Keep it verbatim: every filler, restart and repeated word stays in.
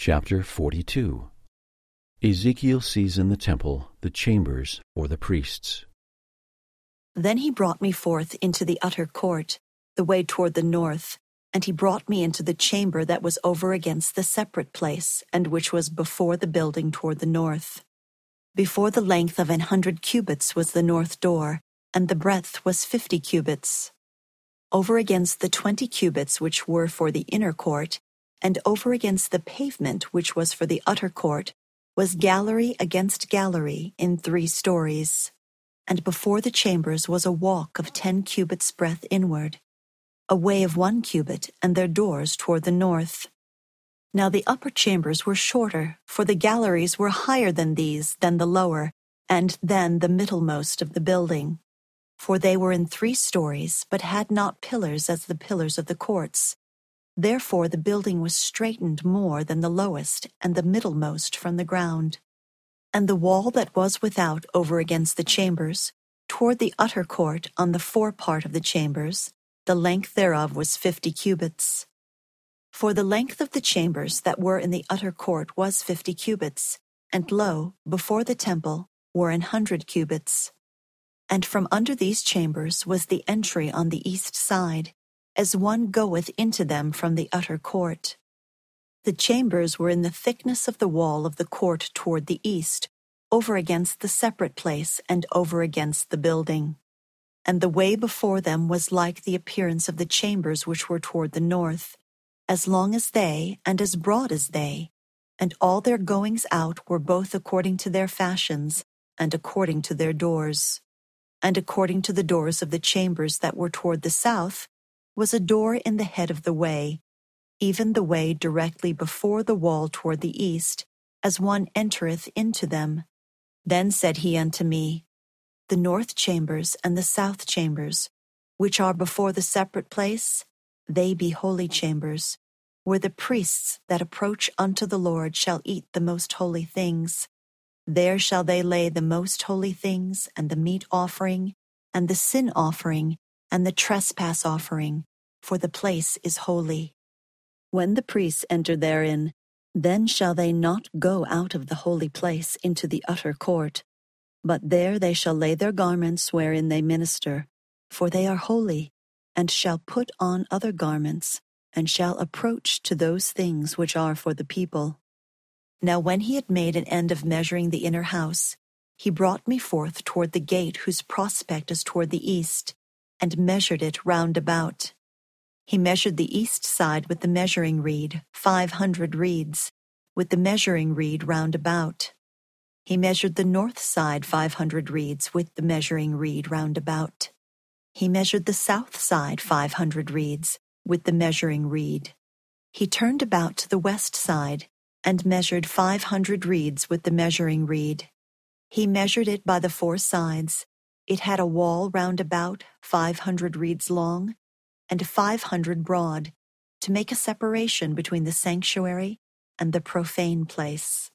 Chapter forty-two. Ezekiel sees in the temple the chambers for the priests. Then he brought me forth into the utter court, the way toward the north, and he brought me into the chamber that was over against the separate place, and which was before the building toward the north. Before the length of an hundred cubits was the north door, and the breadth was fifty cubits. Over against the twenty cubits which were for the inner court, and over against the pavement which was for the utter court, was gallery against gallery in three stories. And before the chambers was a walk of ten cubits breadth inward, a way of one cubit, and their doors toward the north. Now the upper chambers were shorter, for the galleries were higher than these, than the lower, and than the middlemost of the building. For they were in three stories, but had not pillars as the pillars of the courts. Therefore the building was straitened more than the lowest and the middlemost from the ground. And the wall that was without over against the chambers, toward the utter court on the forepart of the chambers, the length thereof was fifty cubits. For the length of the chambers that were in the utter court was fifty cubits, and lo, before the temple were an hundred cubits. And from under these chambers was the entry on the east side, as one goeth into them from the utter court. The chambers were in the thickness of the wall of the court toward the east, over against the separate place and over against the building. And the way before them was like the appearance of the chambers which were toward the north, as long as they and as broad as they, and all their goings out were both according to their fashions and according to their doors. And according to the doors of the chambers that were toward the south, was a door in the head of the way, even the way directly before the wall toward the east, as one entereth into them. Then said he unto me, The north chambers and the south chambers, which are before the separate place, they be holy chambers, where the priests that approach unto the Lord shall eat the most holy things. There shall they lay the most holy things, and the meat offering, and the sin offering, and the trespass offering, for the place is holy. When the priests enter therein, then shall they not go out of the holy place into the utter court, but there they shall lay their garments wherein they minister, for they are holy, and shall put on other garments, and shall approach to those things which are for the people. Now when he had made an end of measuring the inner house, he brought me forth toward the gate whose prospect is toward the east, and measured it round about. He measured the east side with the measuring reed, five hundred reeds, with the measuring reed round about. He measured the north side five hundred reeds with the measuring reed round about. He measured the south side five hundred reeds with the measuring reed. He turned about to the west side, and measured five hundred reeds with the measuring reed. He measured it by the four sides. It had a wall round about, five hundred reeds long, and five hundred broad, to make a separation between the sanctuary and the profane place.